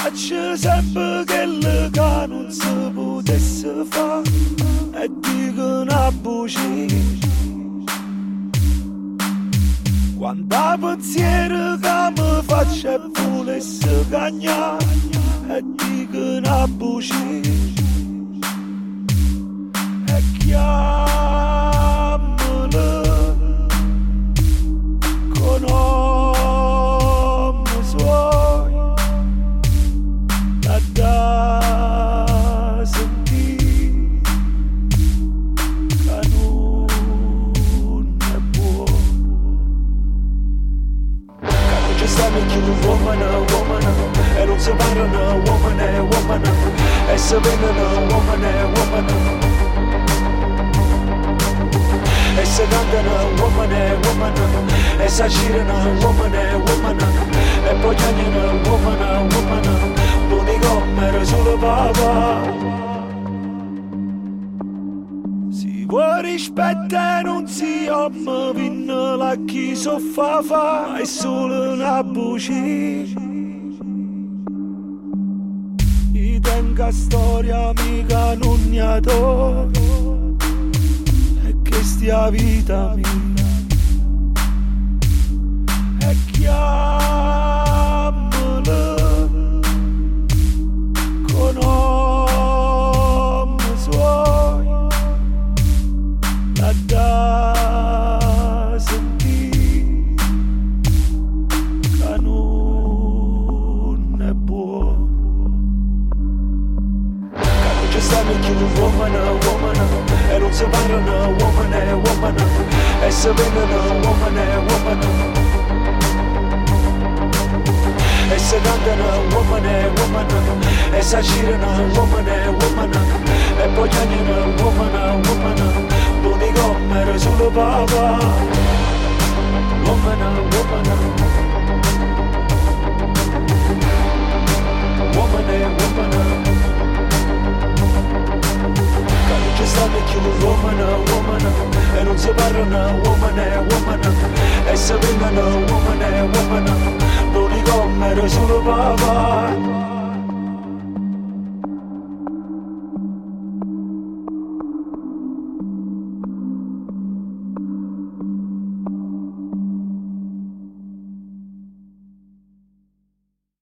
faccio sempre quello che non si potesse fare e dico una bugia. Quando pensiero che mi faccio e volesse cagnare e dico una bugia. E chiamalo con nomi suoi da sentire che non è buono. Quando ci stanno più woman e non si parlano woman e si vengono woman e si cantano woman e si girano woman e poi chiamano woman l'unico era solo papà. Si vuoi rispetto e non si ama vinna la chi so fa è solo una bugia. I tenga storia mica non ne adoro e che stia vita mia e chiamalo con nomi suoi da sentire che non è buono. Quando ci stanno più woman e non si parlano woman e si vengono woman e si cantano woman e si girano woman e poi chiamano woman l'unico era solo papà. Woman quando ci stanno più woman e non si parlano woman e si vengono woman l'unico era solo papà.